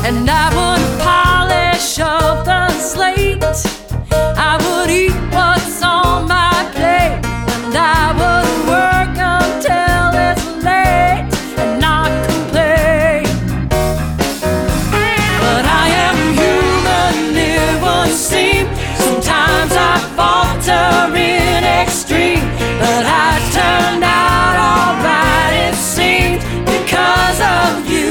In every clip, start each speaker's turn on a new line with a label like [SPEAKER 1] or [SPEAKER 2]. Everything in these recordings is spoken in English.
[SPEAKER 1] and I would polish up the slate. I would eat what's on my plate, and I would work until it's late and not complain. But I am human, it would seem. Sometimes I falter in extreme, but I turned out alright, it seems, because of you.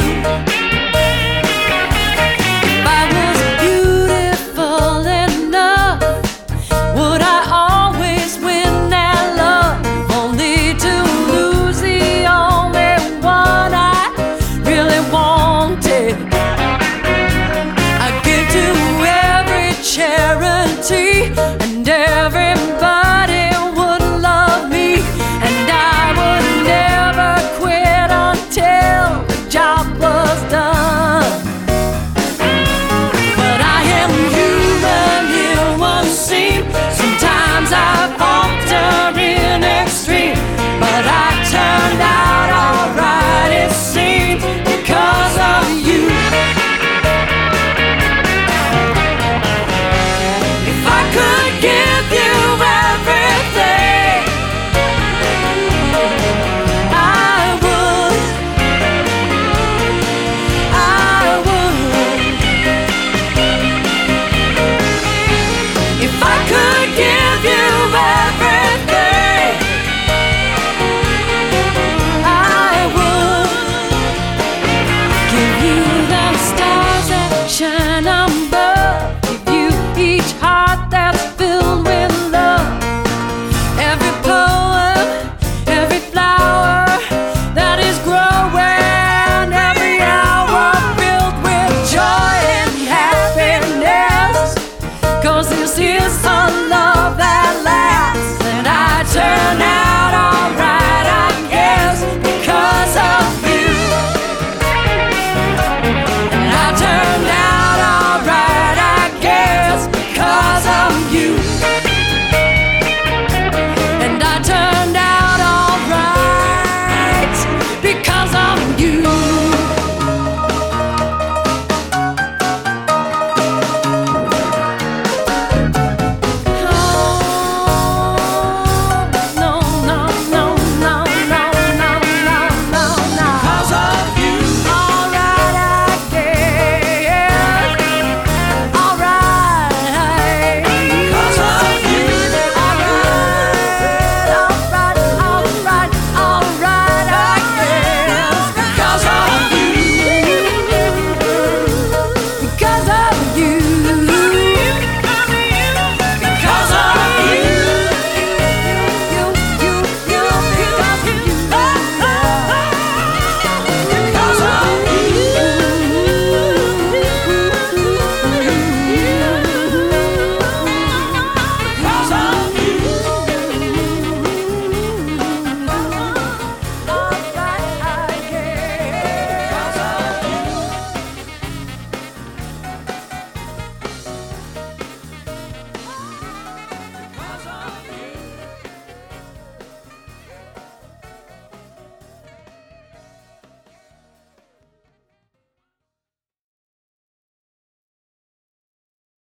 [SPEAKER 1] If I was beautiful enough, would I always win that love, only to lose the only one I really wanted? I give to every charity, and